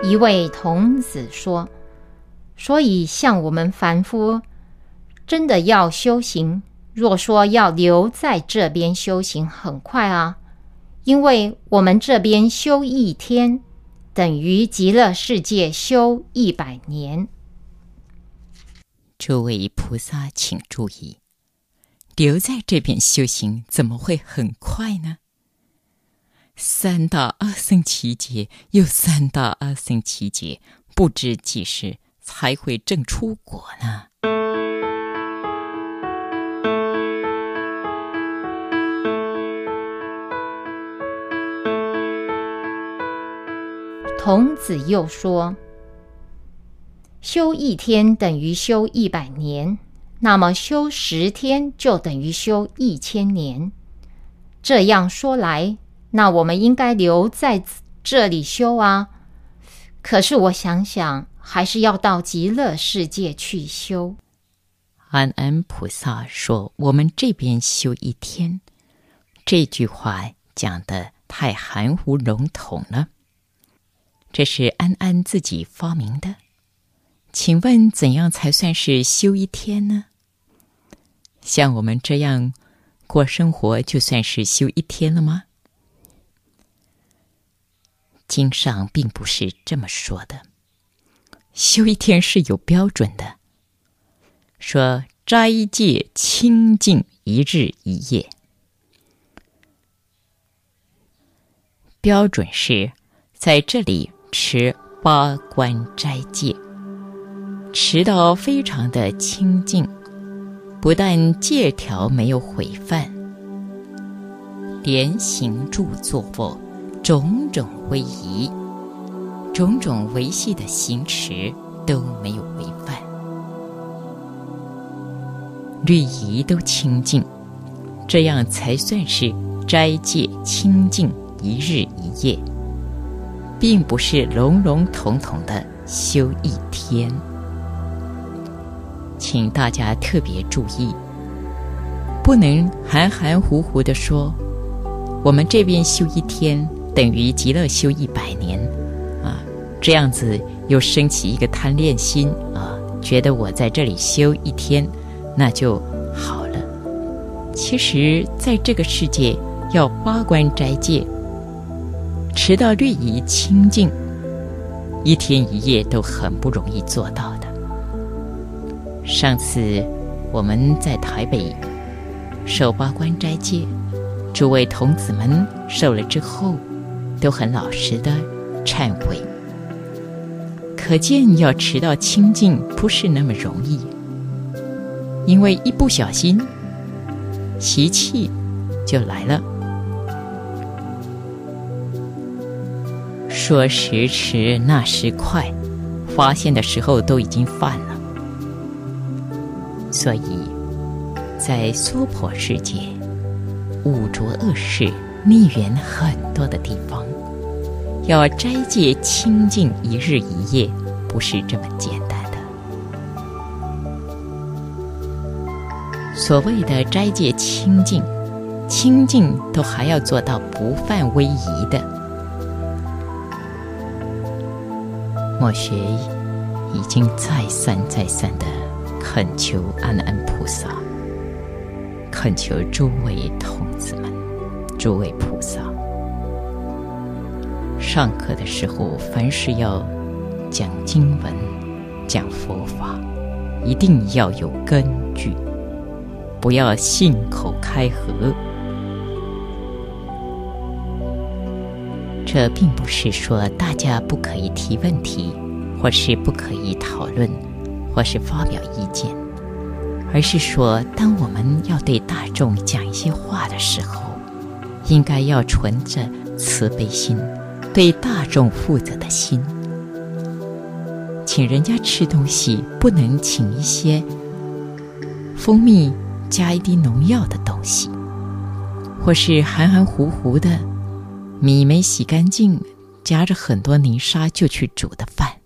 一位童子说，所以像我们凡夫真的要修行，若说要留在这边修行，很快啊，因为我们这边修1天等于极乐世界修100年。 诸位菩萨请注意，留在这边修行怎么会很快呢？3大阿僧祇劫又3大阿僧祇劫，不知几时才会证出果呢？ 童子又说，修1天等于修100年，那么修10天就等于修1000年。这样说来，那我们应该留在这里修啊。可是我想想，还是要到极乐世界去修。 安安菩萨说我们这边修1天，这句话讲得太含糊笼统了。这是安安自己发明的，请问怎样才算是修1天呢？像我们这样过生活就算是修1天了吗？经上并不是这么说的，修1天是有标准的，说斋戒清净1日1夜，标准是在这里持8关斋戒，持到非常的清净，不但戒条没有毁犯，连行住坐卧种种威仪、种种维系的行持都没有违犯，律仪都清净，这样才算是斋戒清净1日1夜，并不是笼笼统统的修1天。请大家特别注意，不能含含糊糊地说我们这边修1天等于极乐修100年啊，这样子又升起一个贪恋心啊，觉得我在这里修1天那就好了。其实在这个世界要8关斋戒，持到律仪清净，1天1夜都很不容易做到的。上次我们在台北受8关斋戒，诸位童子们受了之后都很老实的忏悔，可见要持到清净不是那么容易，因为一不小心习气就来了。说时迟那时快，发现的时候都已经犯了。所以在娑婆世界污浊恶事逆缘很多的地方，要斋戒清净1日1夜不是这么简单的。所谓的斋戒清净，清净都还要做到不犯威仪的。末学已经再三的恳求安安菩萨，恳求诸位童子们、诸位菩萨，上课的时候凡是要讲经文、讲佛法，一定要有根据，不要信口开河。这并不是说大家不可以提问题，或是不可以讨论，或是发表意见，而是说当我们要对大众讲一些话的时候，应该要存着慈悲心，对大众负责的心。请人家吃东西，不能请一些蜂蜜加一滴农药的东西，或是含含糊糊的米没洗干净，夹着很多泥沙就去煮的饭。